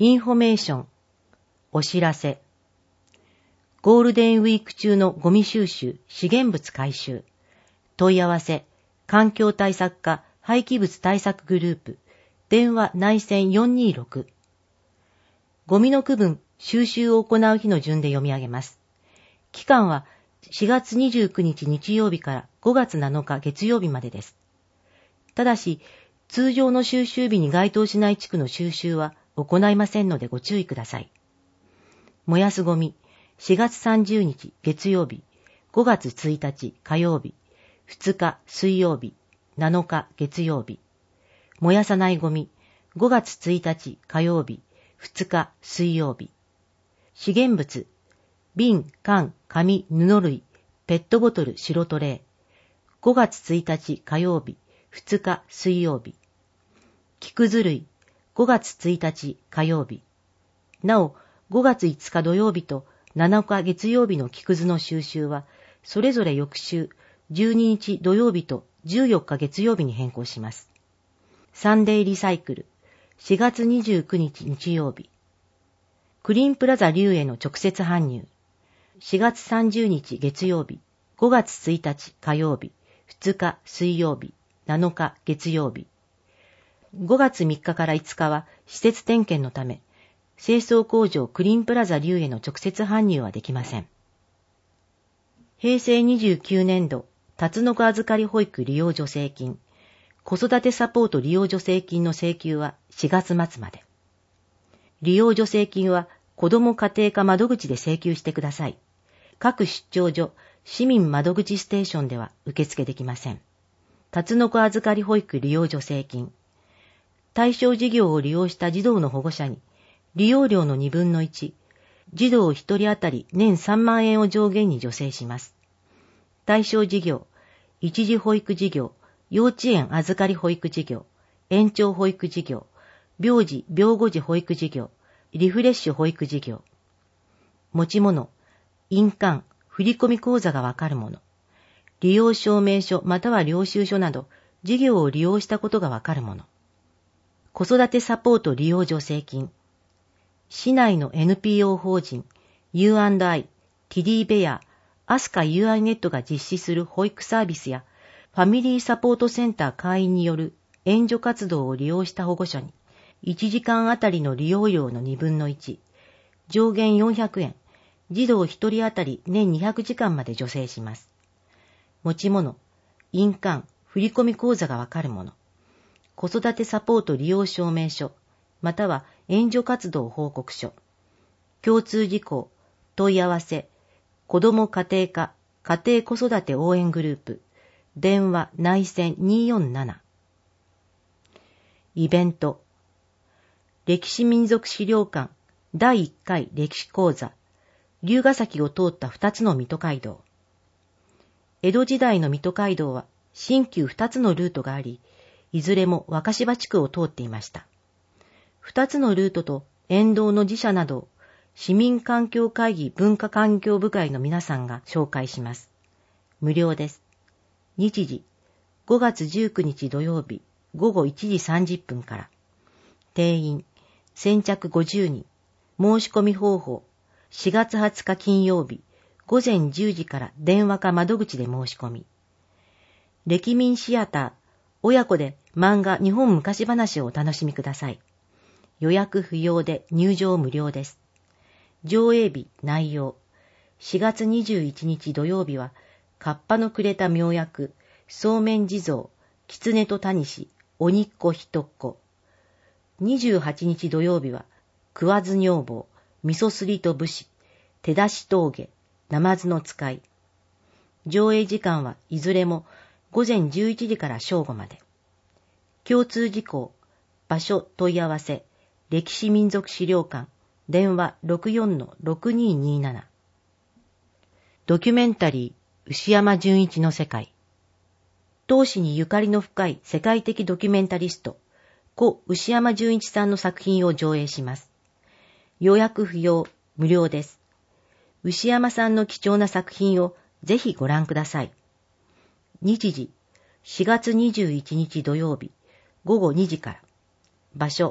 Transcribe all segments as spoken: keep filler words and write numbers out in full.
インフォメーション、お知らせ。ゴールデンウィーク中のゴミ収集、資源物回収。問い合わせ、環境対策課廃棄物対策グループ、電話内線よんにーろく。ゴミの区分、収集を行う日の順で読み上げます。期間はしがつにじゅうくにち日曜日からごがつなのか月曜日までです。ただし、通常の収集日に該当しない地区の収集は行いませんのでご注意ください。燃やすゴミ、しがつさんじゅうにち月曜日、ごがつついたち火曜日、ふつか水曜日、なのか月曜日。燃やさないゴミ、ごがつついたち火曜日、ふつか水曜日。資源物、瓶、缶、紙、布類、ペットボトル、白トレー。ごがつついたち火曜日、ふつか水曜日。木くず類、ごがつついたち火曜日。なお、ごがついつか土曜日となのか月曜日の木くずの収集は、それぞれ翌週じゅうににち土曜日とじゅうよっか月曜日に変更します。サンデーリサイクル、しがつにじゅうくにち日曜日。クリーンプラザリュウへの直接搬入。しがつさんじゅうにち月曜日、ごがつついたち火曜日、ふつか水曜日、なのか月曜日。ごがつみっかからいつかは施設点検のため、清掃工場クリーンプラザリュウへの直接搬入はできません。へいせいにじゅうきゅうねんど、タツノコ預かり保育利用助成金、子育てサポート利用助成金の請求はしがつまつまで。利用助成金は子ども家庭課窓口で請求してください。各出張所、市民窓口ステーションでは受付できません。タツノコ預かり保育利用助成金。対象事業を利用した児童の保護者に、利用料のにぶんのいち、児童ひとり当たり年さんまんえんを上限に助成します。対象事業、一時保育事業、幼稚園預かり保育事業、延長保育事業、病児病後児保育事業、リフレッシュ保育事業。持ち物、印鑑、振込口座がわかるもの。利用証明書または領収書など、事業を利用したことがわかるもの。子育てサポート利用助成金。市内の エヌピーオー 法人、ユーアンドアイ、ティディベア、アスカ ユーアイ ネットが実施する保育サービスや、ファミリーサポートセンター会員による援助活動を利用した保護者に、いちじかんあたりの利用料のにぶんのいち、上限よんひゃくえん、児童ひとりあたり年にひゃくじかんまで助成します。持ち物、印鑑、振込口座がわかるもの。子育てサポート利用証明書、または援助活動報告書。共通事項、問い合わせ、子ども家庭課、家庭子育て応援グループ、電話内線にーよんなな。イベント。歴史民族資料館だいいっかい歴史講座、龍ヶ崎を通ったふたつの水戸街道。江戸時代の水戸街道は新旧ふたつのルートがあり、いずれも若柴地区を通っていました。ふたつのルートと沿道の寺社など、市民環境会議文化環境部会の皆さんが紹介します。無料です。日時、ごがつじゅうくにち土曜日、ごごいちじさんじゅっぷんから。定員、先着ごじゅうにん。申し込み方法、しがつはつか金曜日、ごぜんじゅうじから電話か窓口で申し込み。歴民シアター、親子で漫画日本昔話をお楽しみください。予約不要で入場無料です。上映日、内容。しがつにじゅういちにち土曜日は、カッパのくれた妙薬、そうめん地蔵、狐とタニシ、鬼っ子ひとっ子。にじゅうはちにち土曜日は、食わず女房、味噌すりと武士、手出し峠、ナマズの使い。上映時間はいずれもごぜんじゅういちじから正午まで。共通事項、場所問い合わせ、歴史民族資料館、電話 ろくよんのろくにーにーなな。ドキュメンタリー、牛山純一の世界。当市にゆかりの深い世界的ドキュメンタリスト、故牛山純一さんの作品を上映します。予約不要、無料です。牛山さんの貴重な作品をぜひご覧ください。日時、しがつにじゅういちにち土曜日、ごごにじから。場所、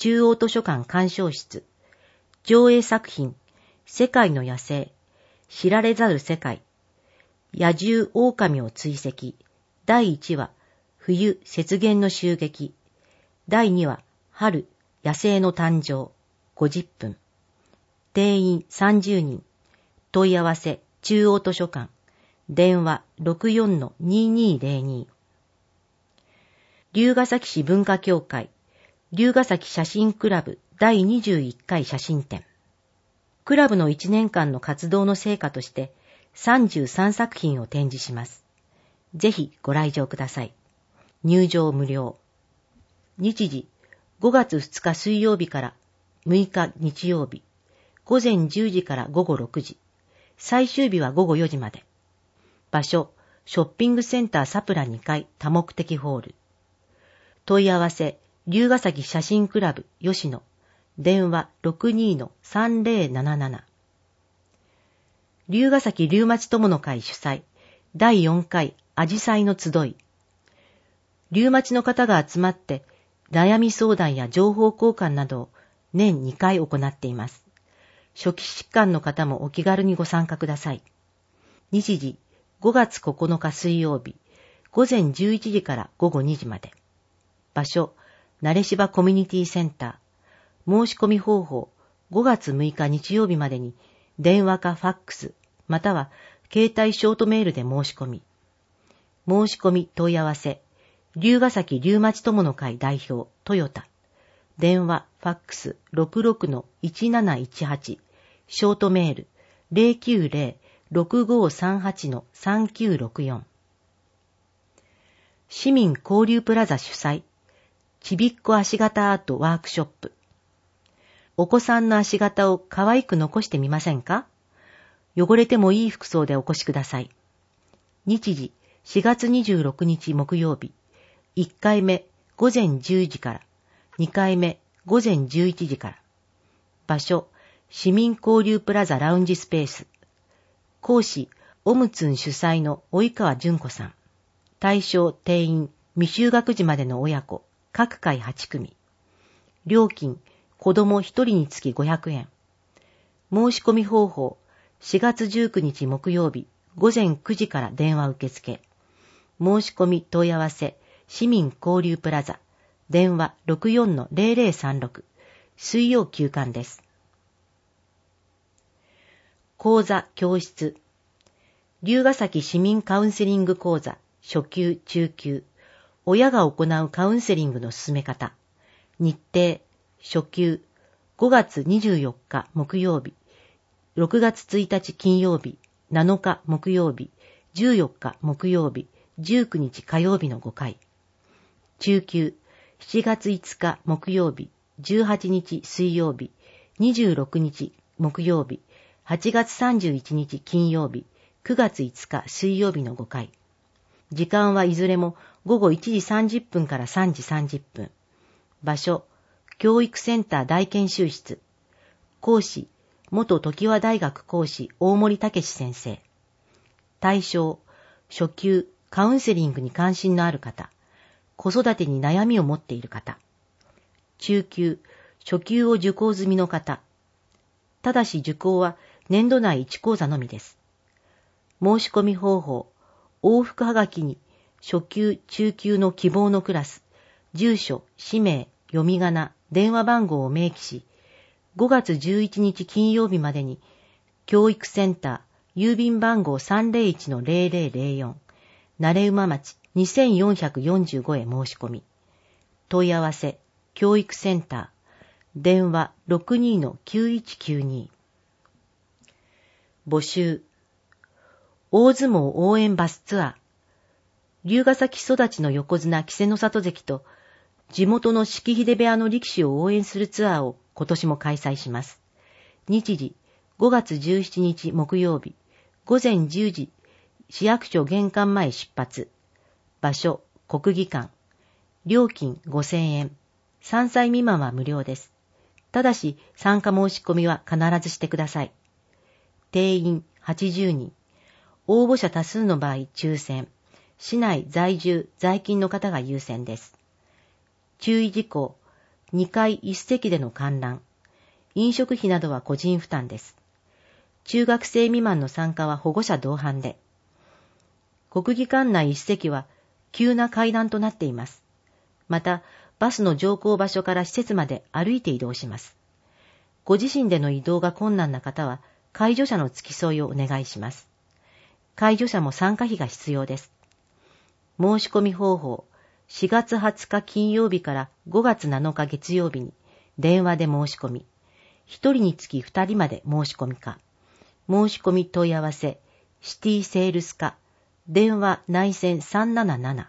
中央図書館鑑賞室、上映作品、世界の野生、知られざる世界、野獣狼を追跡、だいいちわ、冬雪原の襲撃、だいにわ、春野生の誕生、ごじゅっぷん、定員さんじゅうにん、問い合わせ中央図書館、電話 ろくよんのににーぜろに。龍ヶ崎市文化協会、龍ヶ崎写真クラブだいにじゅういっかい写真展。クラブのいちねんかんの活動の成果としてさんじゅうさんさくひんを展示します。ぜひご来場ください。入場無料。日時、ごがつふつか水曜日からむいか日曜日、ごぜんじゅうじからごごろくじ、最終日はごごよじまで。場所、ショッピングセンターサプラにかい多目的ホール。問い合わせ、龍ヶ崎写真クラブ吉野、電話 ろくにーのさんぜろなななな。龍ヶ崎龍町友の会主催、だいよんかいあじさいの集い。龍町の方が集まって、悩み相談や情報交換などを年にかい行っています。初期疾患の方もお気軽にご参加ください。日時、ごがつここのか水曜日、ごぜんじゅういちじからごごにじまで。場所、なれしばコミュニティセンター。申し込み方法、ごがつむいか日曜日までに電話かファックス、または携帯ショートメールで申し込み。申し込み問い合わせ、龍ヶ崎龍町友の会代表、トヨタ。電話、ファックス ろくろくのいちなないちはち、ショートメール ゼロきゅうゼロ ろくごさんはちのさんきゅうろくよん。市民交流プラザ主催、ちびっこ足型アートワークショップ。お子さんの足型を可愛く残してみませんか？汚れてもいい服装でお越しください。日時、しがつにじゅうろくにち木曜日、いっかいめごぜんじゅうじから、にかいめごぜんじゅういちじから。場所、市民交流プラザラウンジスペース。講師、オムツン主催の及川純子さん。対象定員、未就学児までの親子、各回はちくみ。料金、子供ひとりにつきごひゃくえん。申し込み方法、しがつじゅうくにち木曜日、ごぜんくじから電話受付。申し込み問い合わせ、市民交流プラザ、電話 ろくよんのぜろぜろさんろく、水曜休館です。講座教室、龍ヶ崎市民カウンセリング講座、初級、中級、親が行うカウンセリングの進め方、日程、初級、ごがつにじゅうよっか木曜日、ろくがつついたち金曜日、なのか木曜日、じゅうよっか木曜日、じゅうくにち火曜日のごかい。中級、しちがついつか木曜日、じゅうはちにち水曜日、にじゅうろくにち木曜日、はちがつさんじゅういちにち金曜日、くがついつか水曜日のごかい。時間はいずれもごごいちじさんじゅっぷんからさんじさんじゅっぷん。場所、教育センター大研修室。講師、元常盤大学講師大森武先生。対象、初級、カウンセリングに関心のある方。子育てに悩みを持っている方。中級、初級を受講済みの方。ただし受講は年度内いち講座のみです。申し込み方法、往復はがきに初級、中級の希望のクラス、住所、氏名、読み仮名、電話番号を明記し、ごがつじゅういちにち金曜日までに教育センター、郵便番号 さんぜろいちのぜろぜろぜろよん、慣馬町にせんよんひゃくよんじゅうごへ申し込み。問い合わせ、教育センター、電話 ろくにーのきゅういちきゅうに。募集。大相撲応援バスツアー。龍ヶ崎育ちの横綱稀勢の里関と地元の式秀部屋の力士を応援するツアーを今年も開催します。日時、ごがつじゅうしちにち木曜日、ごぜんじゅうじ、市役所玄関前出発。場所、国技館。料金ごせんえん。さんさい未満は無料です。ただし、参加申し込みは必ずしてください。定員はちじゅうにん。応募者多数の場合、抽選。市内在住、在勤の方が優先です。注意事項。 にかいいち席での観覧。飲食費などは個人負担です。中学生未満の参加は保護者同伴で。国技館内いち席は急な階段となっています。また、バスの乗降場所から施設まで歩いて移動します。ご自身での移動が困難な方は、介助者の付き添いをお願いします。介助者も参加費が必要です。申し込み方法、しがつはつか金曜日からごがつなのか月曜日に電話で申し込み、ひとりにつきふたりまで申し込みか、申し込み問い合わせ、シティセールス課、電話内線さんなななな。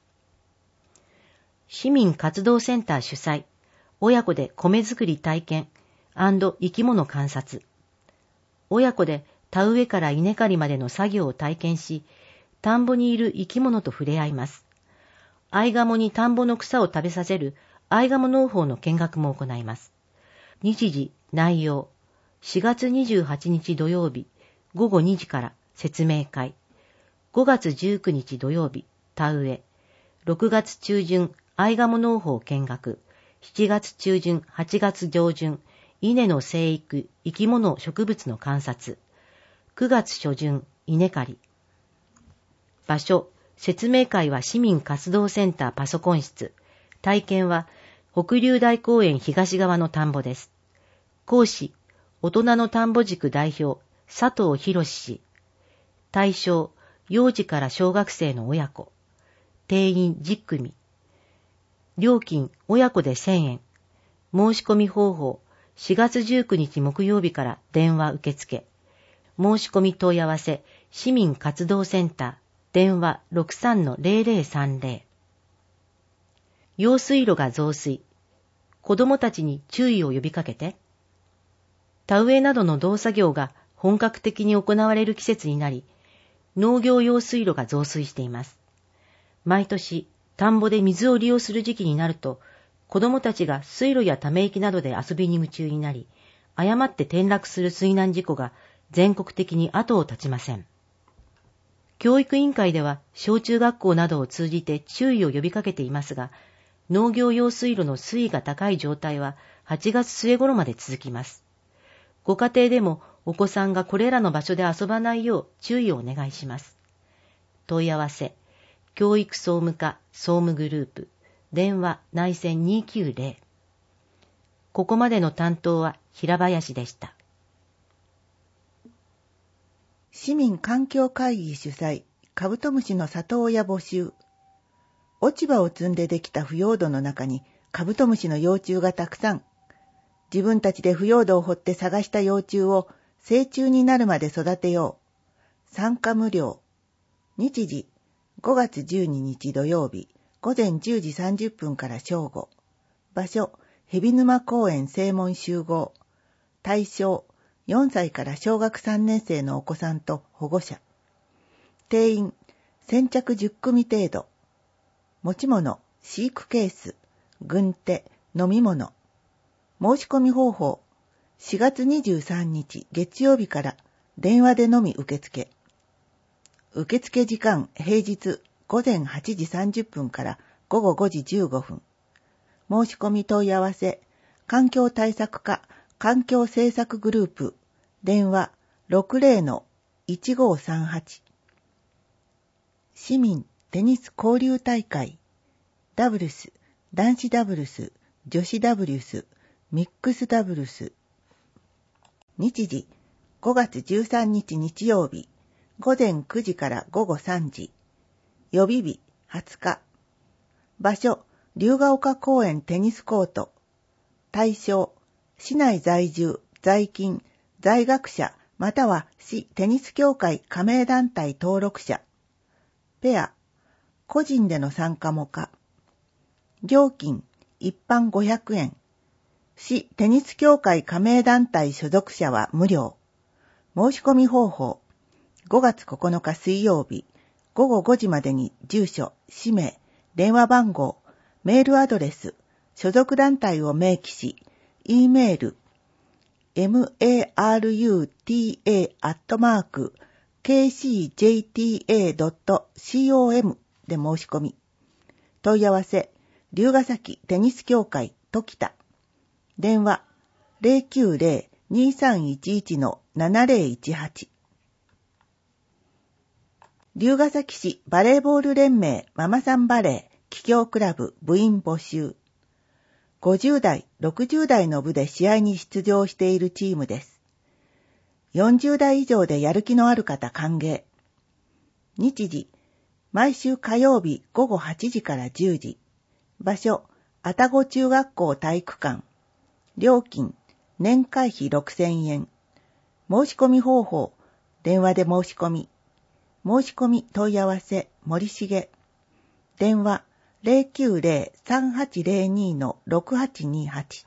市民活動センター主催、親子で米作り体験&生き物観察。親子で田植えから稲刈りまでの作業を体験し、田んぼにいる生き物と触れ合います。アイガモに田んぼの草を食べさせるアイガモ農法の見学も行います。日時、内容、しがつにじゅうはちにち土曜日、ごごにじから説明会。ごがつじゅうくにち土曜日、田植え。ろくがつちゅうじゅん、アイガモ農法見学。しちがつちゅうじゅん、はちがつ上旬、稲の生育、生き物、植物の観察。くがつしょじゅん、稲刈り。場所、説明会は市民活動センターパソコン室。体験は北竜大公園東側の田んぼです。講師、大人の田んぼ塾代表、佐藤博氏。対象、幼児から小学生の親子。定員じゅっくみ。料金、親子でせんえん。申し込み方法、しがつじゅうくにち木曜日から電話受付。申し込み問い合わせ、市民活動センター、電話 ろくさんのゼロゼロさんゼロ。用水路が増水。子どもたちに注意を呼びかけて。田植えなどの動作業が本格的に行われる季節になり、農業用水路が増水しています。毎年、田んぼで水を利用する時期になると、子どもたちが水路やため池などで遊びに夢中になり、誤って転落する水難事故が全国的に後を絶ちません。教育委員会では小中学校などを通じて注意を呼びかけていますが、農業用水路の水位が高い状態ははちがつすえ頃まで続きます。ご家庭でもお子さんがこれらの場所で遊ばないよう注意をお願いします。問い合わせ、教育総務課総務グループ、電話内線にきゅうゼロ。ここまでの担当は平林でした。 市民環境会議主催、カブトムシの里親募集。落ち葉を積んでできた腐葉土の中にカブトムシの幼虫がたくさん。自分たちで腐葉土を掘って探した幼虫を成虫になるまで育てよう。参加無料。日時、ごがつじゅうににち土曜日、ごぜんじゅうじさんじゅっぷんから正午。場所、蛇沼公園正門集合。対象、よんさいから小学さんねん生のお子さんと保護者。定員、先着じゅっくみ程度。持ち物、飼育ケース、軍手、飲み物。申し込み方法、しがつにじゅうさんにち月曜日から電話でのみ受付。受付時間、平日ごぜんはちじさんじゅっぷんからごごごじじゅうごふん。申し込み問い合わせ、環境対策課環境政策グループ、電話 ろくゼロのいちごさんはち。市民テニス交流大会、ダブルス、男子ダブルス、女子ダブルス、ミックスダブルス。日時、ごがつじゅうさんにち日曜日、ごぜんくじからごごさんじ。予備日、はつか。場所、龍ヶ丘公園テニスコート。対象、市内在住、在勤、在学者、または市テニス協会加盟団体登録者。ペア、個人での参加も可。料金、一般ごひゃくえん。市テニス協会加盟団体所属者は無料。申し込み方法、ごがつここのか水曜日、ごごごじまでに住所、氏名、電話番号、メールアドレス、所属団体を明記し、E メール、マルタ アットマーク ケーシージェイティーエードットコム で申し込み。問い合わせ、龍ヶ崎テニス協会時田。電話 ゼロきゅうゼロ にさんいちいち ななゼロいちはち。龍ケ崎市バレーボール連盟ママさんバレー企業クラブ部員募集。ごじゅう代、ろくじゅう代の部で試合に出場しているチームです。よんじゅう代以上でやる気のある方歓迎。日時、毎週火曜日午後はちじからじゅうじ。場所、愛宕中学校体育館。料金、年会費ろくせんえん。申し込み方法、電話で申し込み。申し込み問い合わせ、森重。電話、ゼロきゅうゼロ さんはちゼロに ろくはちにはち。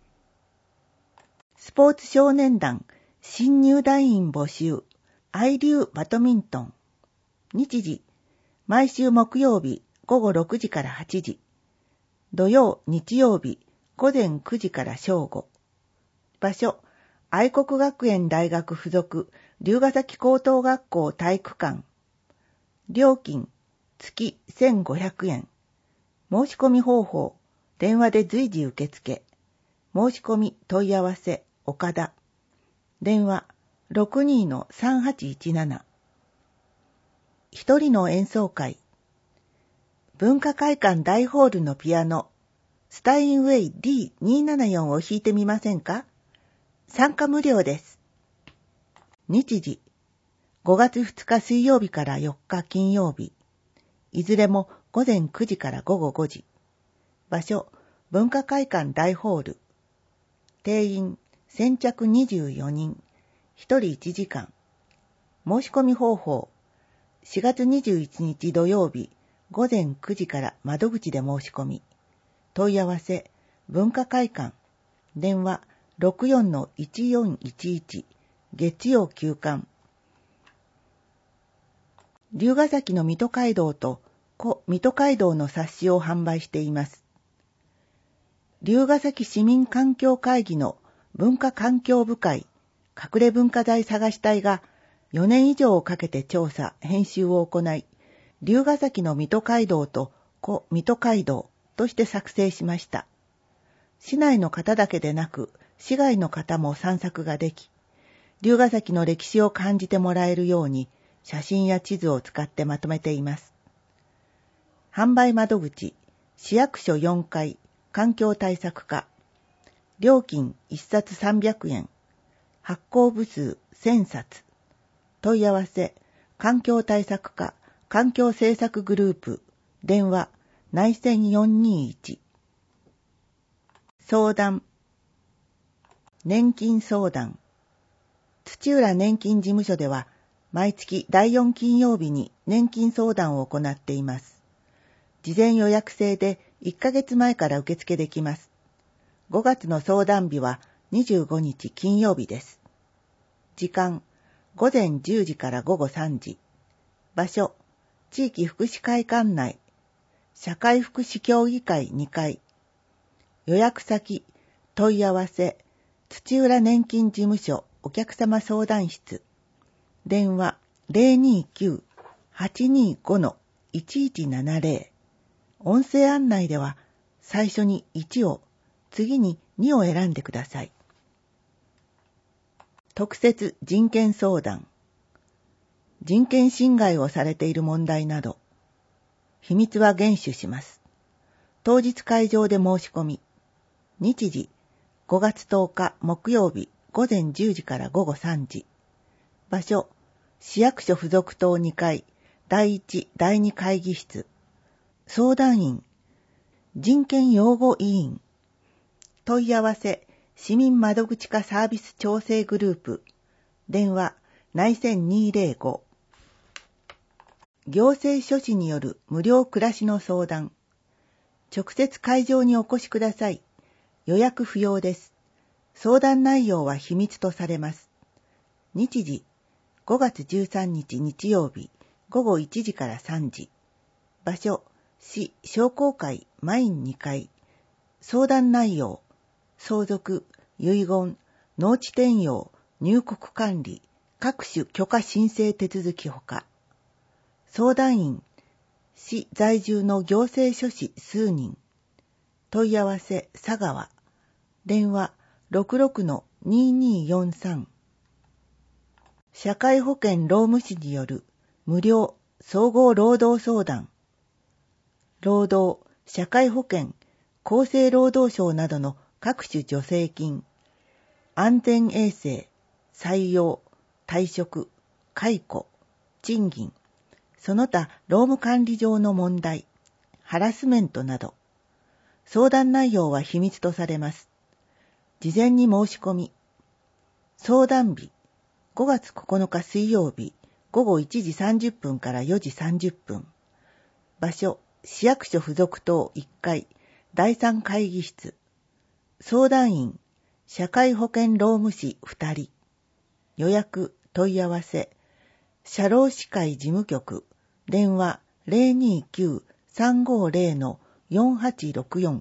スポーツ少年団、新入団員募集。愛流バドミントン。日時、毎週木曜日午後ろくじからはちじ。土曜、日曜日午前くじから正午。場所、愛国学園大学附属龍ケ崎高等学校体育館。料金、月せんごひゃくえん。申し込み方法、電話で随時受付。申し込み問い合わせ、岡田。電話、ろくにー さんはちいちなな。一人の演奏会。文化会館大ホールのピアノ、スタインウェイ ディーにーななよん を弾いてみませんか？参加無料です。日時、ごがつふつか水曜日からよっか金曜日。いずれも午前くじから午後ごじ。場所、文化会館大ホール。定員、先着にじゅうよにん。ひとりいちじかん。申し込み方法、しがつにじゅういちにち土曜日、午前くじから窓口で申し込み。問い合わせ、文化会館。電話、ろくよんのいちよんいちいち。月曜休館。龍ケ崎の水戸街道と古水戸街道の冊子を販売しています。龍ケ崎市民環境会議の文化環境部会隠れ文化財探し隊がよねん以上をかけて調査、編集を行い、龍ケ崎の水戸街道と古水戸街道として作成しました。市内の方だけでなく、市外の方も散策ができ、龍ケ崎の歴史を感じてもらえるように、写真や地図を使ってまとめています。販売窓口、市役所よんかい、環境対策課。料金いっさつさんびゃくえん。発行部数せんさつ。問い合わせ、環境対策課、環境政策グループ。電話、内線よんにーいち。相談。年金相談。土浦年金事務所では、毎月だいよん金曜日に年金相談を行っています。事前予約制でいっかげつまえから受付できます。ごがつの相談日はにじゅうごにち金曜日です。時間、ごぜんじゅうじからごごさんじ。場所、地域福祉会館内。社会福祉協議会にかい。予約先、問い合わせ、土浦年金事務所お客様相談室。電話 ゼロにーきゅう はちにーご いちいちななゼロ。音声案内では最初にいちを、次ににを選んでください。特設人権相談。人権侵害をされている問題など、秘密は厳守します。当日会場で申し込み。日時、ごがつとおか木曜日ごぜんじゅうじからごごさんじ。場所、市役所附属棟にかい、だいいち、だいに会議室。相談員、人権擁護委員。問い合わせ、市民窓口課サービス調整グループ。電話、内線にーぜろご。行政書士による無料暮らしの相談。直接会場にお越しください。予約不要です。相談内容は秘密とされます。日時、ごがつじゅうさんにち日曜日、ごごいちじからさんじ。場所、市商工会マインにかい。相談内容、相続、遺言、農地転用、入国管理、各種許可申請手続きほか。相談員、市在住の行政書士数人。 問い合わせ佐川。電話 ろくろくのにーにーよんさん。社会保険労務士による無料総合労働相談。労働、社会保険、厚生労働省などの各種助成金、安全衛生、採用、退職、解雇、賃金、その他労務管理上の問題、ハラスメントなど、相談内容は秘密とされます。事前に申し込み。相談日、ごがつここのか水曜日、ごごいちじさんじゅっぷんからよじさんじゅっぷん。場所、市役所附属棟いっかい、だいさん会議室。相談員、社会保険労務士ふたり。予約、問い合わせ、社労士会事務局、電話 ゼロにーきゅう さんごーゼロ のよんはちろくよん。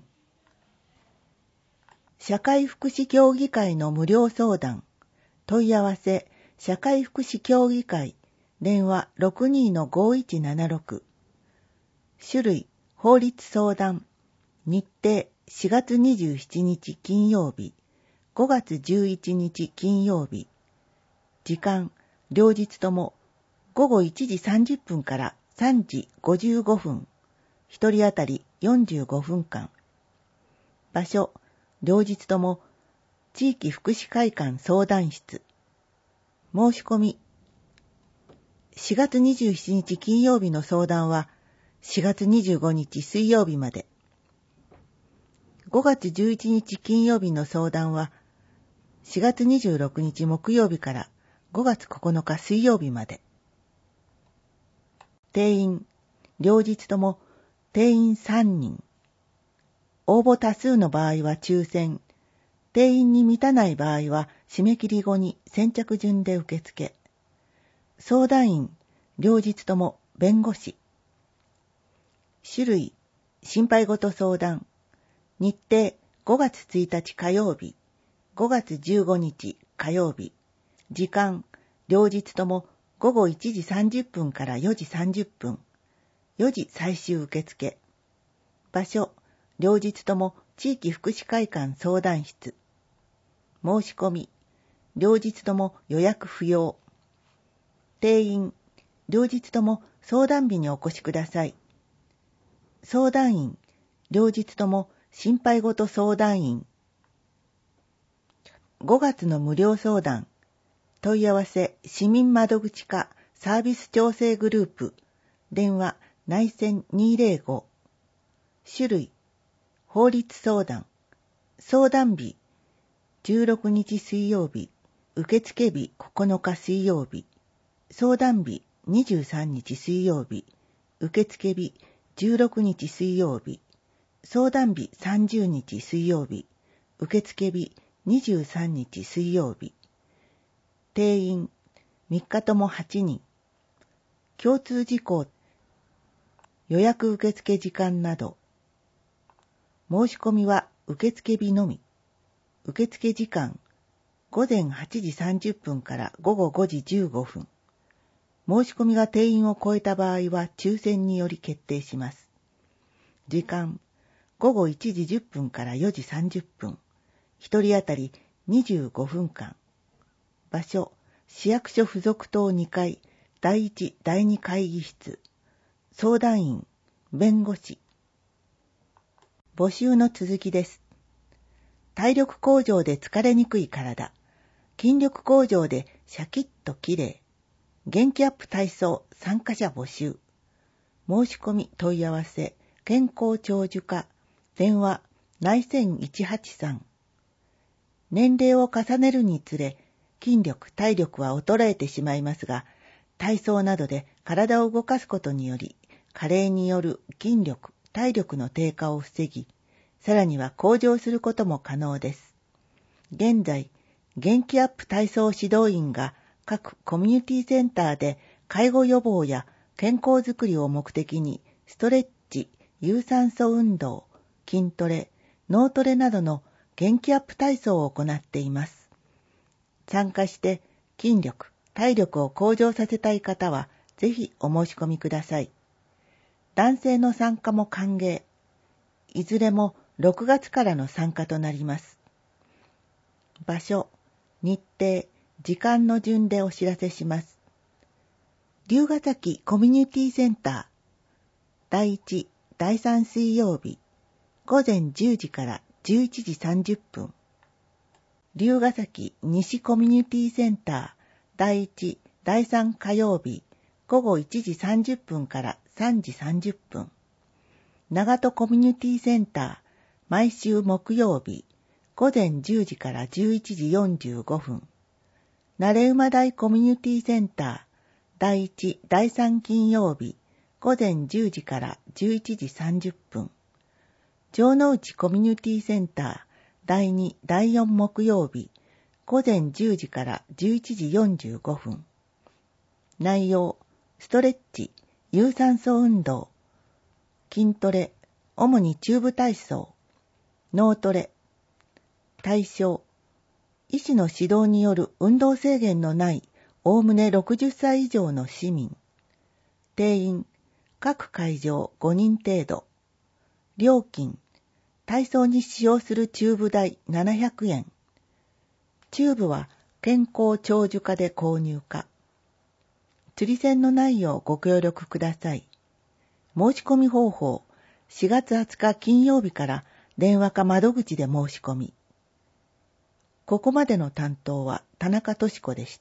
社会福祉協議会の無料相談、問い合わせ、社会福祉協議会、電話 ろくにーのごいちななろく。種類、法律相談、日程、しがつにじゅうしちにち金曜日、ごがつじゅういちにち金曜日。時間、両日ともごごいちじさんじゅっぷんからさんじごじゅうごふん。一人当たりよんじゅうごふんかん。場所、両日とも地域福祉会館相談室。申し込み。しがつにじゅうしちにち金曜日の相談はしがつにじゅうごにち水曜日まで。ごがつじゅういちにち金曜日の相談はしがつにじゅうろくにち木曜日からごがつここのか水曜日まで。定員、両日とも定員さんにん。応募多数の場合は抽選。定員に満たない場合は締め切り後に先着順で受付。相談員、両日とも弁護士。種類、心配事相談。日程、ごがつついたち火曜日、ごがつじゅうごにち火曜日。時間、両日ともごごいちじさんじゅっぷんからよじさんじゅっぷん。よじ最終受付。場所、両日とも地域福祉会館相談室。申し込み、両日とも予約不要。定員、両日とも相談日にお越しください。相談員、両日とも心配事相談員。ごがつの無料相談。問い合わせ市民窓口課サービス調整グループ。電話内線にーぜろご。種類、法律相談。相談日、じゅうろくにち水曜日、受付日ここのか水曜日。相談日にじゅうさんにち水曜日、受付日じゅうろくにち水曜日。相談日さんじゅうにち水曜日、受付日にじゅうさんにち水曜日。定員みっかともはちにん。共通事項、予約受付時間など。申し込みは受付日のみ。受付時間、ごぜんはちじさんじゅっぷんからごごごじじゅうごふん。申し込みが定員を超えた場合は抽選により決定します。時間、ごごいちじじゅっぷんからよじさんじゅっぷん。一人当たりにじゅうごふんかん。場所、市役所附属棟にかい、だいいち、だいに会議室。相談員、弁護士。募集の続きです。体力向上で疲れにくい体。筋力向上でシャキッときれい。元気アップ体操参加者募集。申し込み問い合わせ、健康長寿課。電話、内線いちはちさん。年齢を重ねるにつれ、筋力、体力は衰えてしまいますが、体操などで体を動かすことにより、加齢による筋力、体力の低下を防ぎ、さらには向上することも可能です。現在、元気アップ体操指導員が各コミュニティセンターで介護予防や健康づくりを目的にストレッチ、有酸素運動、筋トレ、脳トレなどの元気アップ体操を行っています。参加して筋力、体力を向上させたい方はぜひお申し込みください。男性の参加も歓迎。いずれもろくがつからの参加となります。場所、日程、時間の順でお知らせします。龍ヶ崎コミュニティセンター、だいいち、だいさん水曜日、ごぜんじゅうじからじゅういちじさんじゅっぷん。龍ヶ崎西コミュニティセンター、だいいち、だいさん火曜日、ごごいちじさんじゅっぷんからさんじさんじゅっぷん。長門コミュニティセンター、毎週木曜日、ごぜんじゅうじからじゅういちじよんじゅうごふん。慣馬台コミュニティセンター、だいいち、だいさん金曜日、ごぜんじゅうじからじゅういちじさんじゅっぷん。城之内コミュニティセンター、だいに、だいよん木曜日、ごぜんじゅうじからじゅういちじよんじゅうごふん。内容、ストレッチ、有酸素運動、筋トレ、主にチューブ体操、脳トレ。対象、医師の指導による運動制限のないおおむねろくじゅっさい以上の市民。定員、各会場ごにん程度。料金、体操に使用するチューブ代ななひゃくえん。チューブは健康長寿化で購入か。釣り銭のないようご協力ください。申し込み方法、しがつはつか金曜日から電話か窓口で申し込み。ここまでの担当は田中俊子でした。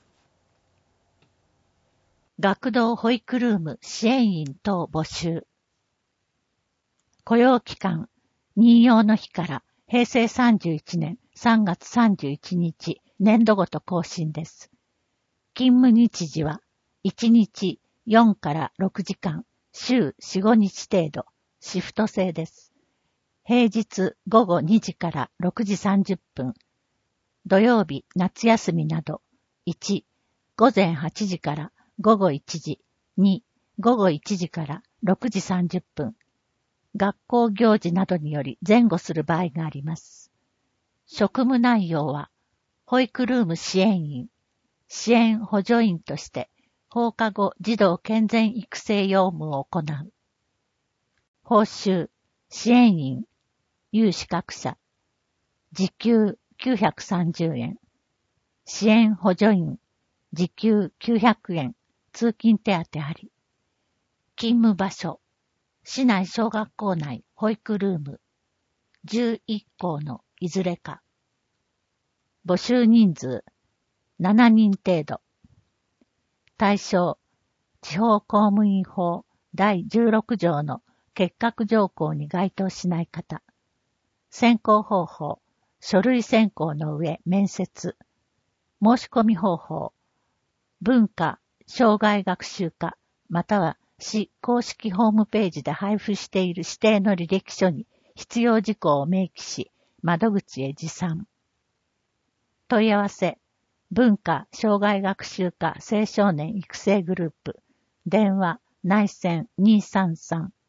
学童保育ルーム支援員等募集。雇用期間、任用の日からへいせいさんじゅういちねんさんがつさんじゅういちにち年度ごと更新です。勤務日時はいちにちよんからろくじかん、週よん、ごにち程度、シフト制です。平日ごごにじからろくじさんじゅっぷん、土曜日、夏休みなど、いち、ごぜんはちじからごごいちじ、に、ごごいちじからろくじさんじゅっぷん、学校行事などにより前後する場合があります。職務内容は、保育ルーム支援員、支援補助員として放課後児童健全育成用務を行う。報酬、支援員、有資格者、時給きゅうひゃくさんじゅうえん、支援補助員、時給きゅうひゃくえん、通勤手当あり。勤務場所、市内小学校内保育ルーム、じゅういっこうのいずれか。募集人数、しちにん程度。対象、地方公務員法だいじゅうろくじょうの結核条項に該当しない方。選考方法、書類選考の上面接。申し込み方法、文化、障害学習課、または市公式ホームページで配布している指定の履歴書に必要事項を明記し、窓口へ持参。問い合わせ、文化、障害学習課青少年育成グループ、電話、内線にさんさん。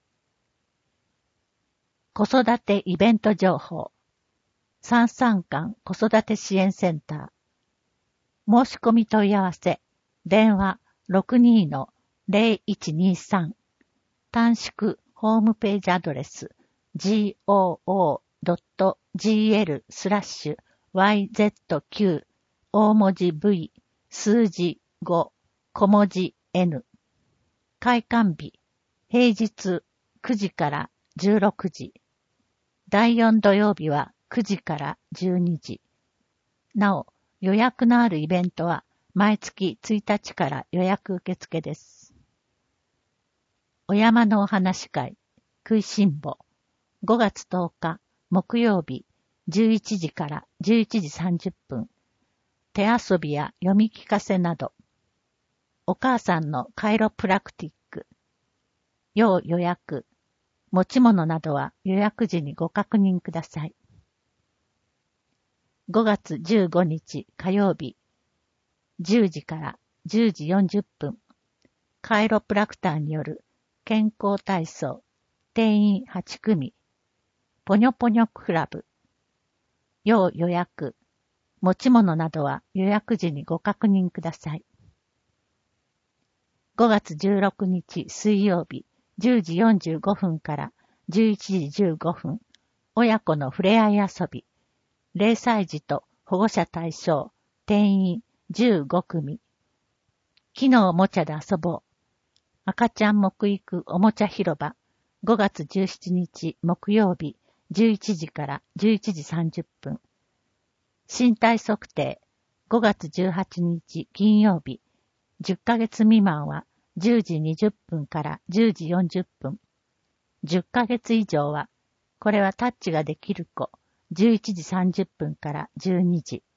子育てイベント情報、さんさんかん子育て支援センター。申し込み問い合わせ、電話 ろくにーのぜろいちにさん。短縮ホームページアドレス ジーオーオードットジーエル スラッシュ ワイゼットキュー 大文字 V 数字ご小文字 N。開館日、平日くじからじゅうろくじ。だいよん土曜日はくじからじゅうにじ。なお、予約のあるイベントは毎月ついたちから予約受付です。お山のお話会、食いしん坊、ごがつとおか木曜日じゅういちじからじゅういちじさんじゅっぷん。手遊びや読み聞かせなど。お母さんのカイロプラクティック。要予約。持ち物などは予約時にご確認ください。ごがつじゅうごにち火曜日、じゅうじからじゅうじよんじゅっぷん。カイロプラクターによる健康体操。定員はちくみ。ぽにょぽにょクラブ。要予約。持ち物などは予約時にご確認ください。ごがつじゅうろくにち水曜日、じゅうじよんじゅうごふんからじゅういちじじゅうごふん、親子のふれあい遊び、れいさい児と保護者対象、定員じゅうごくみ、木のおもちゃで遊ぼう、赤ちゃん木育おもちゃ広場、ごがつじゅうしちにち木曜日、じゅういちじからじゅういちじさんじゅっぷん、身体測定、ごがつじゅうはちにち金曜日、じゅっかげつ未満はじゅうじにじゅっぷんからじゅうじよんじゅっぷん、じゅっかげつ以上は、これはタッチができる子、じゅういちじさんじゅっぷんからじゅうにじ。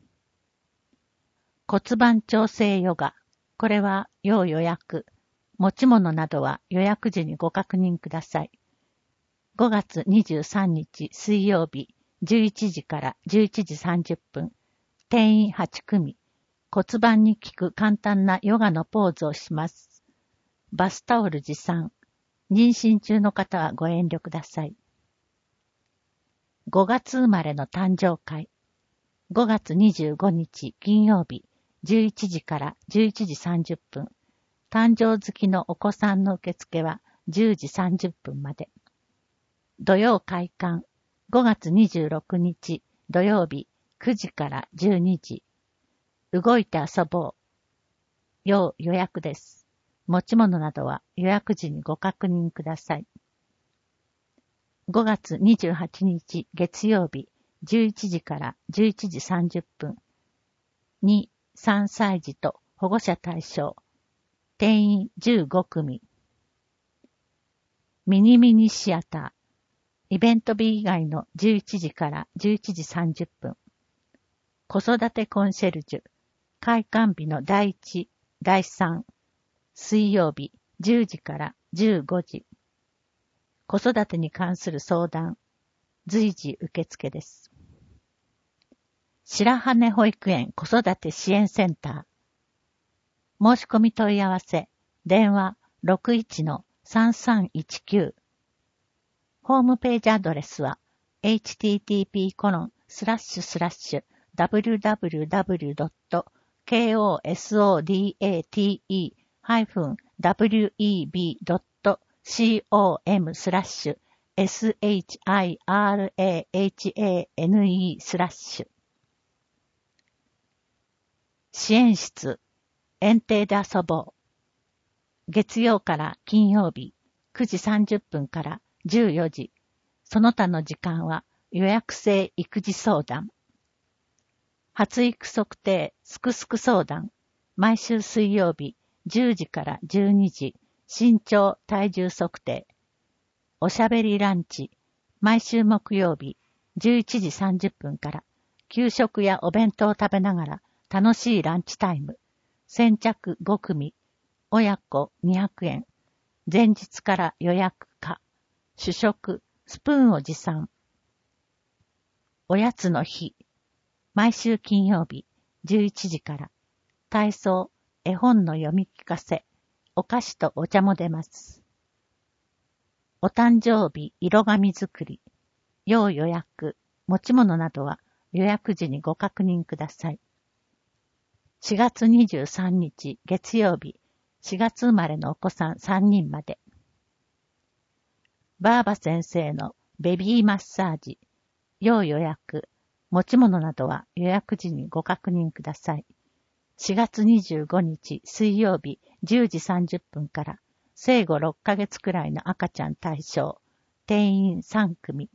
骨盤調整ヨガ、これは要予約。持ち物などは予約時にご確認ください。ごがつにじゅうさんにち水曜日、じゅういちじからじゅういちじさんじゅっぷん、定員はちくみ、骨盤に効く簡単なヨガのポーズをします。バスタオル持参。妊娠中の方はご遠慮ください。ごがつ生まれの誕生会。ごがつにじゅうごにち金曜日、じゅういちじからじゅういちじさんじゅっぷん。誕生月のお子さんの受付はじゅうじさんじゅっぷんまで。土曜開館。ごがつにじゅうろくにち土曜日くじからじゅうにじ。動いて遊ぼう。要予約です。持ち物などは予約時にご確認ください。ごがつにじゅうはちにち月曜日じゅういちじからじゅういちじさんじゅっぷん。に、さんさい児と保護者対象。定員じゅうごくみ。ミニミニシアター。イベント日以外のじゅういちじからじゅういちじさんじゅっぷん。子育てコンシェルジュ。開館日のだいいち、だいさん。水曜日じゅうじからじゅうごじ。子育てに関する相談。随時受付です。白羽保育園子育て支援センター。申し込み問い合わせ。電話 ろくいちのさんさんいちきゅう。ホームページアドレスは エイチティーティーピーコロンスラッシュスラッシュダブリューダブリューダブリュードットコソダテハイフンダブリューイービードットコムスラッシュエスエイチアイアールエーエイチエーエヌイースラッシュ。支援室園庭で遊ぼう。月曜から金曜日くじさんじゅっぷんからじゅうよじ。その他の時間は予約制育児相談。発育測定すくすく相談。毎週水曜日じゅうじからじゅうにじ。身長体重測定。おしゃべりランチ。毎週木曜日じゅういちじさんじゅっぷんから給食やお弁当を食べながら楽しいランチタイム。先着ごくみ。親子にひゃくえん。前日から予約可。主食、スプーンを持参。おやつの日。毎週金曜日、じゅういちじから。体操、絵本の読み聞かせ。お菓子とお茶も出ます。お誕生日、色紙作り。要予約。持ち物などは予約時にご確認ください。しがつにじゅうさんにち月曜日。しがつ生まれのお子さんさんにんまで。バーバ先生のベビーマッサージ。要予約。持ち物などは予約時にご確認ください。しがつにじゅうごにち水曜日じゅうじさんじゅっぷんから生後ろっかげつくらいの赤ちゃん対象。定員さんくみ。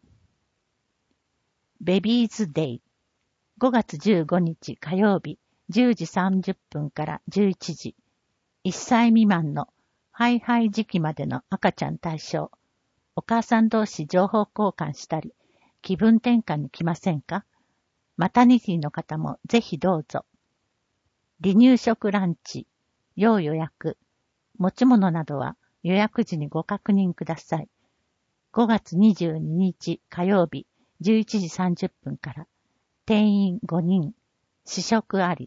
ベビーズデイ。ごがつじゅうごにち火曜日じゅうじさんじゅっぷんからじゅういちじ。いっさい未満のハイハイ時期までの赤ちゃん対象。お母さん同士情報交換したり、気分転換に来ませんか？マタニティの方もぜひどうぞ。離乳食ランチ、要予約。持ち物などは予約時にご確認ください。ごがつにじゅうににち火曜日じゅういちじさんじゅっぷんから。定員ごにん。試食あり。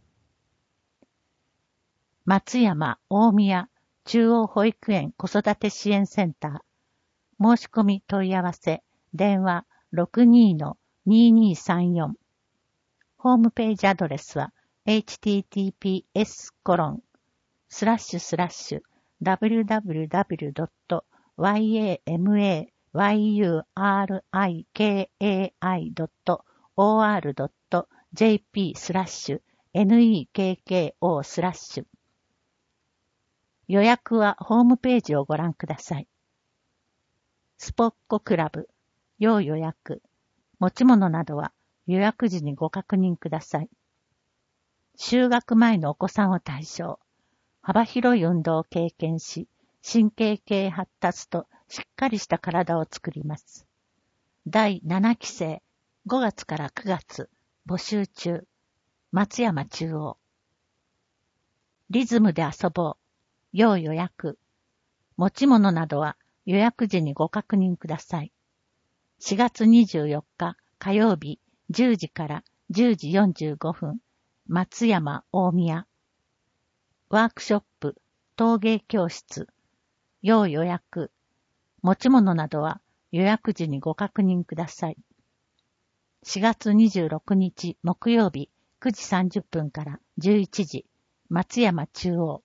松山大宮中央保育園子育て支援センター。申し込み問い合わせ。電話 ろくにのににさんよん。ホームページアドレスは エイチティーティーピーエスコロンスラッシュスラッシュダブリューダブリューダブリュードットワイエーエムエーワイユーアールアイケーエーアイドットオーアールドットジェーピー スラッシュ ネックスラッシュ。予約はホームページをご覧ください。スポッコクラブ、要予約、持ち物などは予約時にご確認ください。就学前のお子さんを対象、幅広い運動を経験し、神経系発達としっかりした体を作ります。だいななきせい、ごがつからくがつ、募集中、松山中央。リズムで遊ぼう、要予約。持ち物などは予約時にご確認ください。しがつにじゅうよっか火曜日じゅうじからじゅうじよんじゅうごふん、松山大宮。ワークショップ、陶芸教室、要予約。持ち物などは予約時にご確認ください。しがつにじゅうろくにち木曜日くじさんじゅっぷんからじゅういちじ、松山中央。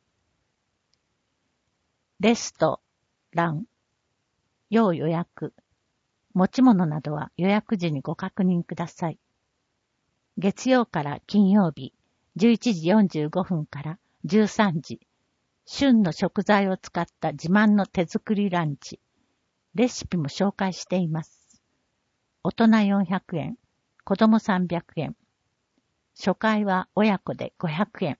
レストラン、要予約。持ち物などは予約時にご確認ください。月曜から金曜日、じゅういちじよんじゅうごふんからじゅうさんじ、旬の食材を使った自慢の手作りランチ。レシピも紹介しています。大人よんひゃくえん、子供さんびゃくえん。初回は親子でごひゃくえん。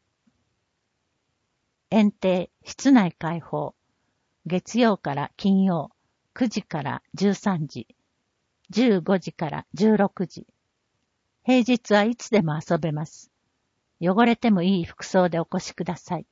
園庭、室内開放。月曜から金曜、くじからじゅうさんじ、じゅうごじからじゅうろくじ。平日はいつでも遊べます。汚れてもいい服装でお越しください。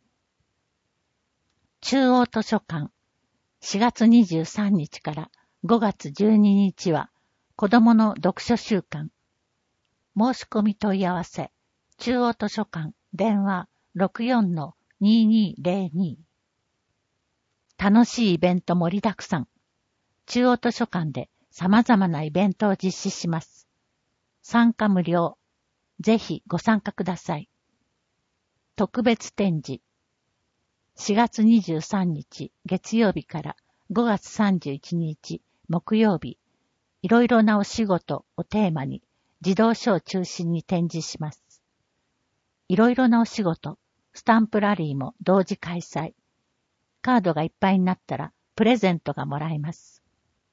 中央図書館、しがつにじゅうさんにちからごがつじゅうににちは子どもの読書週間。申し込み問い合わせ、中央図書館、電話 ろくよんのにーにーぜろに。楽しいイベント盛りだくさん。中央図書館で様々なイベントを実施します。参加無料。ぜひご参加ください。特別展示。しがつにじゅうさんにち月曜日からごがつさんじゅういちにち木曜日、いろいろなお仕事をテーマに児童書を中心に展示します。いろいろなお仕事、スタンプラリーも同時開催。カードがいっぱいになったらプレゼントがもらえます。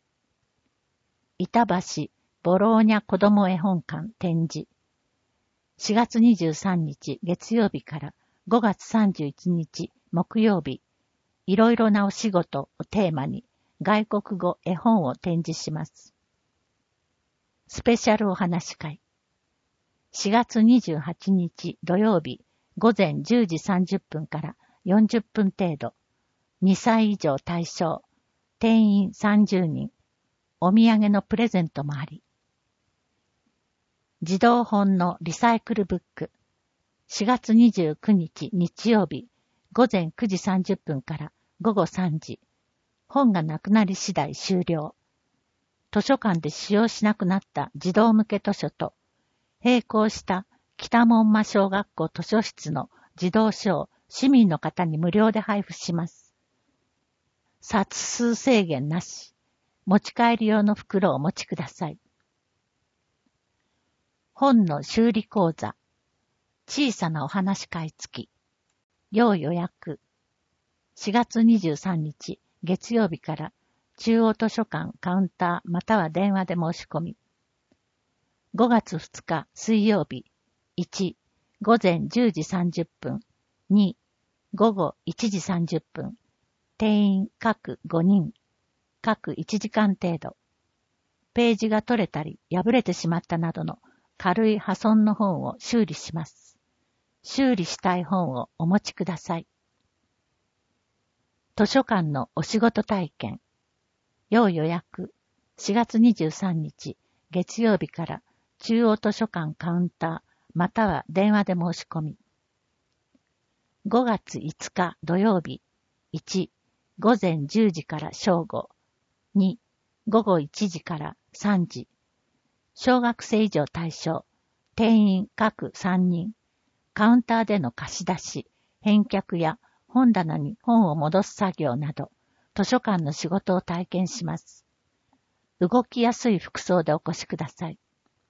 板橋ボローニャ子ども絵本館展示。しがつにじゅうさんにち月曜日からごがつさんじゅういちにち木曜日、いろいろなお仕事をテーマに外国語絵本を展示します。スペシャルお話会。しがつにじゅうはちにち土曜日ごぜんじゅうじさんじゅっぷんからよんじゅっぷん程度。にさい以上対象。定員さんじゅうにん。お土産のプレゼントもあり。児童本のリサイクルブック。しがつにじゅうくにち日曜日ごぜんくじさんじゅっぷんからごごさんじ。本がなくなり次第終了。図書館で使用しなくなった児童向け図書と、並行した北門馬小学校図書室の児童書を市民の方に無料で配布します。冊数制限なし。持ち帰り用の袋をお持ちください。本の修理講座。小さなお話会付き。要予約。しがつにじゅうさんにち月曜日から中央図書館カウンターまたは電話で申し込み。ごがつふつか水曜日。いち、ごぜんじゅうじさんじゅっぷん。に、ごごいちじさんじゅっぷん。定員各ごにん。各いちじかん程度。ページが取れたり破れてしまったなどの軽い破損の本を修理します。修理したい本をお持ちください。図書館のお仕事体験。要予約。しがつにじゅうさんにち月曜日から中央図書館カウンターまたは電話で申し込み。ごがついつか土曜日。いち、ごぜんじゅうじから正午。に、ごごいちじからさんじ。小学生以上対象。定員各さんにん。カウンターでの貸し出し、返却や本棚に本を戻す作業など、 図書館の仕事を体験します。動きやすい服装でお越しください。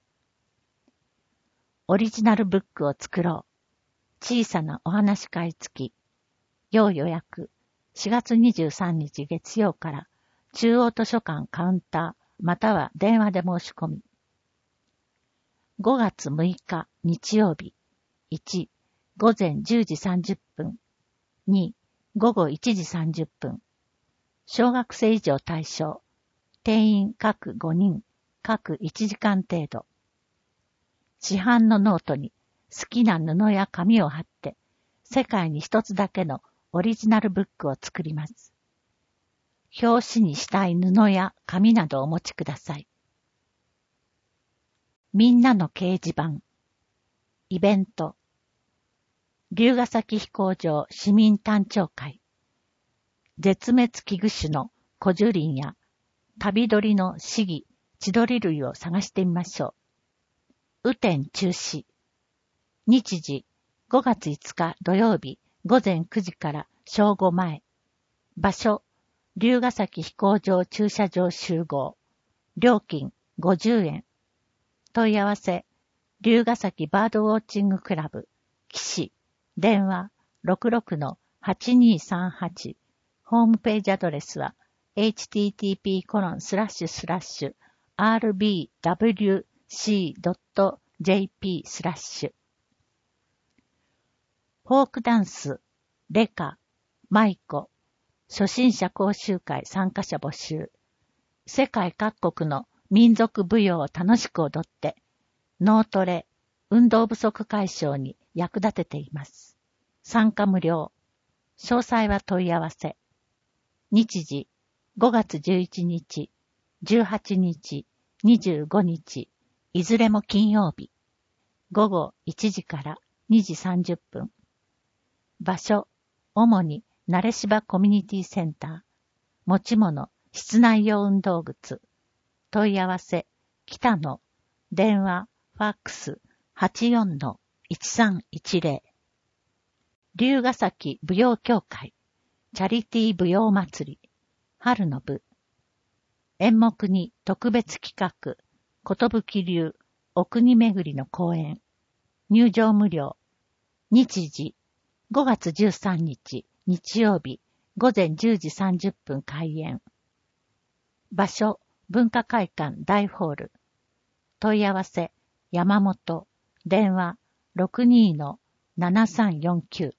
オリジナルブックを作ろう。小さなお話会付き。要予約。しがつにじゅうさんにち月曜から中央図書館カウンターまたは電話で申し込み。ごがつむいか日曜日。いち、ごぜんじゅうじさんじゅっぷん。に、ごごいちじさんじゅっぷん。小学生以上対象。定員各ごにん、各いちじかん程度。市販のノートに好きな布や紙を貼って、世界に一つだけのオリジナルブックを作ります。表紙にしたい布や紙などをお持ちください。みんなの掲示板。イベント。龍ヶ崎飛行場市民誕生会。絶滅危惧種の古樹林や旅鳥のシギ、千鳥類を探してみましょう。雨天中止。日時、ごがついつか土曜日、ごぜんくじから正午前。場所、龍ヶ崎飛行場駐車場集合。料金ごじゅうえん。問い合わせ、龍ヶ崎バードウォッチングクラブ、岸、電話 ろくろくのはちにさんはち。ホームページアドレスは エイチティーティーピーコロンスラッシュスラッシュアールビーダブリューシードットジェーピースラッシュ。フォークダンス、レカ、マイコ、初心者講習会参加者募集。世界各国の民族舞踊を楽しく踊って、脳トレ、運動不足解消に役立てています。参加無料。詳細は問い合わせ。日時、ごがつじゅういちにち、じゅうはちにち、にじゅうごにち、いずれも金曜日。ごごいちじからにじさんじゅっぷん。場所、主に、なれしばコミュニティセンター。持ち物、室内用運動靴。問い合わせ、北野。電話、ファックス、はちよんのいちさんいちぜろ。龍ヶ崎舞踊協会。チャリティー舞踊祭り。春の部。演目に特別企画。ことぶき流、お国巡りの公演。入場無料。日時、ごがつじゅうさんにち、日曜日、ごぜんじゅうじさんじゅっぷん開演。場所、文化会館大ホール。問い合わせ、山本。電話、ろくにのななさんよんきゅう。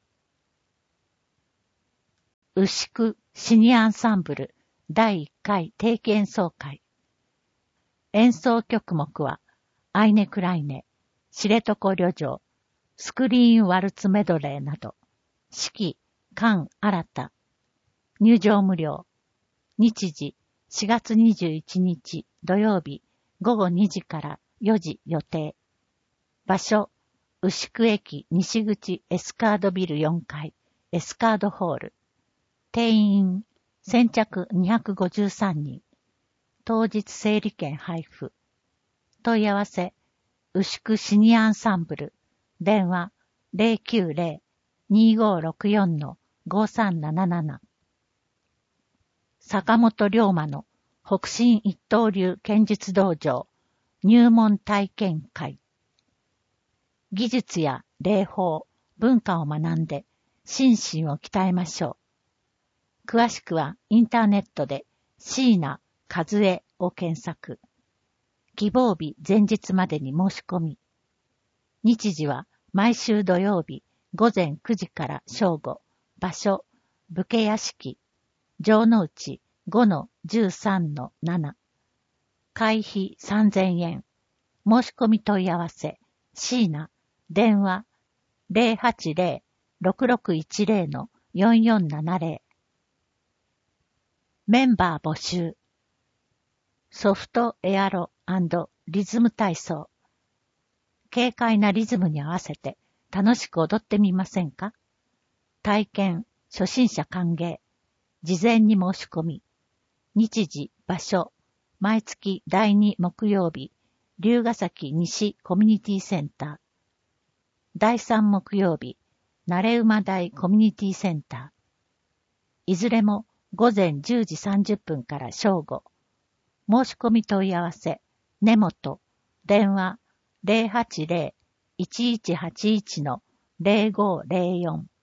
牛久シニアアンサンブルだいいっかい定期演奏会。演奏曲目は、アイネクライネ、知床旅情、スクリーンワルツメドレーなど、四季、菅新。入場無料。日時、しがつにじゅういちにち土曜日、ごごにじからよじ予定。場所、牛久駅西口エスカードビルよんかい、エスカードホール。定員、先着にひゃくごじゅうさんにん。当日整理券配布。問い合わせ、牛久シニアアンサンブル。電話、ゼロきゅうゼロ にごろくよんのごさんなななな。坂本龍馬の北進一刀流剣術道場入門体験会。技術や礼法、文化を学んで心身を鍛えましょう。詳しくはインターネットで椎名和恵を検索。希望日前日までに申し込み。日時は毎週土曜日ごぜんくじから正午。場所、武家屋敷。城之内ごのじゅうさんのなな。会費さんぜんえん。申し込み問い合わせ。椎名。電話ゼロはちゼロ ろくろくいちゼロのよんよんななゼロ。メンバー募集。ソフトエアロ&リズム体操。軽快なリズムに合わせて楽しく踊ってみませんか？体験、初心者歓迎。事前に申し込み。日時、場所。毎月だいに木曜日、龍ヶ崎西コミュニティセンター。だいさん木曜日、慣れ馬台コミュニティセンター。いずれも午前じゅうじさんじゅっぷんから正午。申し込み問い合わせ、根本、電話 ゼロはちゼロ いちいちはちいち ゼロごゼロよん。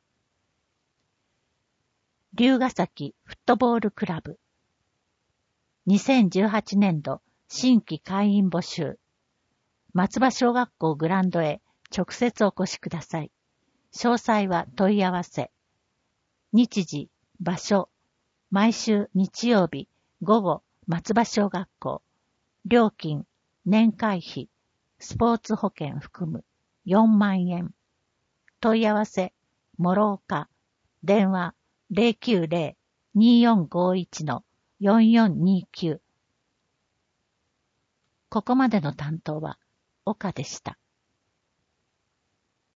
龍ヶ崎フットボールクラブ。にせんじゅうはちねんど新規会員募集。松葉小学校グラウンドへ直接お越しください。詳細は問い合わせ。日時、場所、毎週日曜日午後松葉小学校。料金、年会費、スポーツ保険含むよんまんえん。問い合わせ、諸岡、電話 ゼロきゅうゼロ にーよんごいち よんよんにきゅう。ここまでの担当は岡でした。